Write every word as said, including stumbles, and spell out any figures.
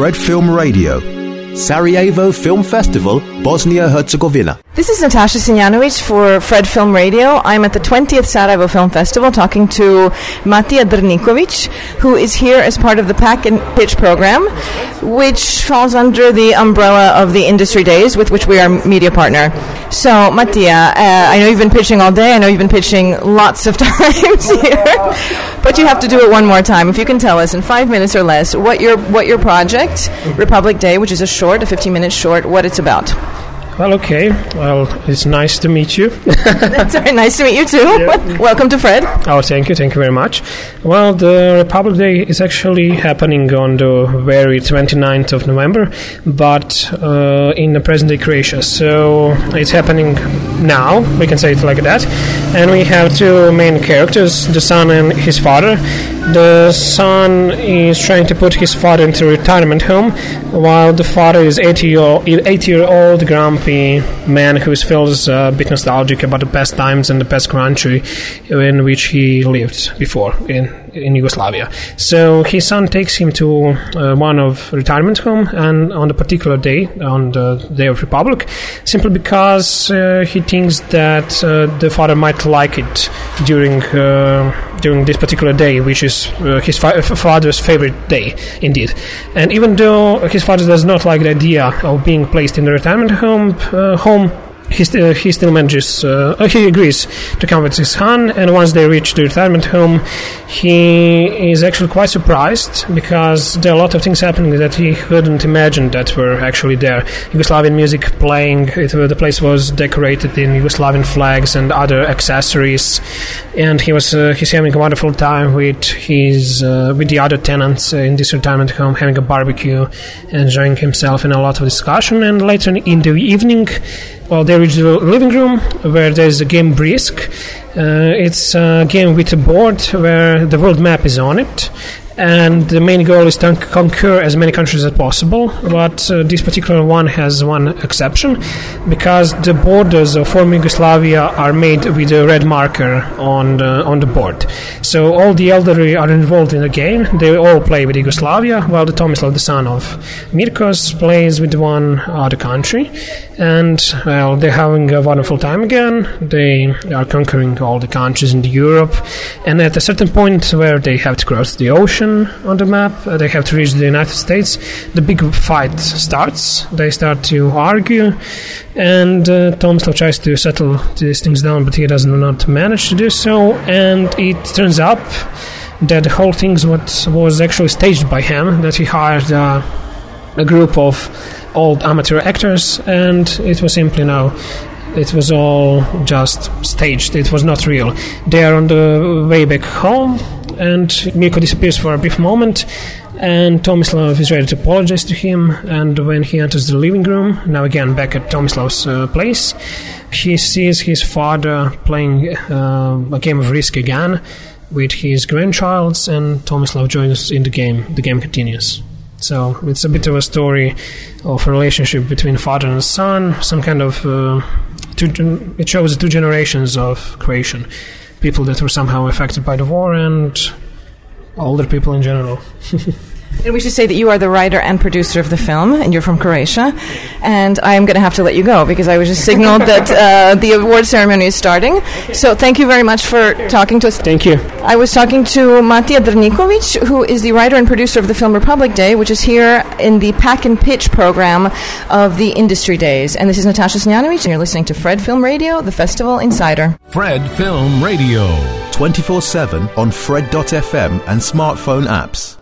Fred Film Radio. Sarajevo Film Festival, Bosnia-Herzegovina. This is Natasha Sinjanovic for Fred Film Radio. I'm at the twentieth Sarajevo Film Festival talking to Matija Drnikovic, who is here as part of the Pack and Pitch program, which falls under the umbrella of the Industry Days, with which we are media partner. So, Matija, uh, I know you've been pitching all day. I know you've been pitching lots of times here, but you have to do it one more time. If you can tell us in five minutes or less what your what your project, Republic Day, which is a short, a fifteen-minute short, what it's about. Well, okay. Well, it's nice to meet you. That's very nice to meet you, too. Yeah. Welcome to Fred. Oh, thank you. Thank you very much. Well, the Republic Day is actually happening on the very twenty-ninth of November, but uh, in the present-day Croatia. So it's happening now, we can say it like that. And we have two main characters, the son and his father. The son is trying to put his father into a retirement home, while the father is eighty-year-old grumpy man who feels a bit nostalgic about the past times and the past country in which he lived before, in, in Yugoslavia. So his son takes him to uh, one of retirement home, and on the particular day, on the Day of Republic, simply because uh, he thinks that uh, the father might like it during uh, during this particular day, which is uh, his fa- father's favorite day, indeed. And even though his father does not like the idea of being placed in the retirement home, uh, home he, st- he still manages, uh, he agrees to come with his son, and once they reach the retirement home, he is actually quite surprised, because there are a lot of things happening that he couldn't imagine that were actually there. Yugoslavian music playing, it, uh, the place was decorated in Yugoslavian flags and other accessories, and he was uh, he's having a wonderful time with his uh, with the other tenants in this retirement home, having a barbecue, enjoying himself in a lot of discussion. And later in the evening, well, they reach the living room where there's a game Brisk. Uh, it's a game with a board where the world map is on it, and the main goal is to conquer as many countries as possible. But uh, this particular one has one exception, because the borders of former Yugoslavia are made with a red marker on the, on the board. So all the elderly are involved in the game. They all play with Yugoslavia, while the Tomislav, the son of Mirkos, plays with one other country. And, well, they're having a wonderful time again. They are conquering all the countries in Europe. And at a certain point where they have to cross the ocean on the map, uh, they have to reach the United States, the big fight starts. They start to argue, and uh, Tomislav tries to settle these things down, but he does not manage to do so. And it turns out that the whole thing was, was actually staged by him, that he hired uh, a group of old amateur actors, and it was simply no, it was all just staged. It was not real. They are on the way back home, and Mirko disappears for a brief moment, and Tomislav is ready to apologize to him. And when he enters the living room, now again back at Tomislav's uh, place, he sees his father playing uh, a game of Risk again with his grandchild, and Tomislav joins in the game. The game continues. So it's a bit of a story of a relationship between father and son, some kind of uh, two, it shows two generations of Croatian people that were somehow affected by the war, and older people in general. And we should say that you are the writer and producer of the film, and you're from Croatia. And I am going to have to let you go, because I was just signaled that uh, the award ceremony is starting. So thank you very much for talking to us. Thank you. I was talking to Matija Drnikovic, who is the writer and producer of the film Republic Day, which is here in the Pack and Pitch program of the Industry Days. And this is Natasha Snjanovic, and you're listening to Fred Film Radio, the Festival Insider. Fred Film Radio. twenty-four seven on Fred dot f m and smartphone apps.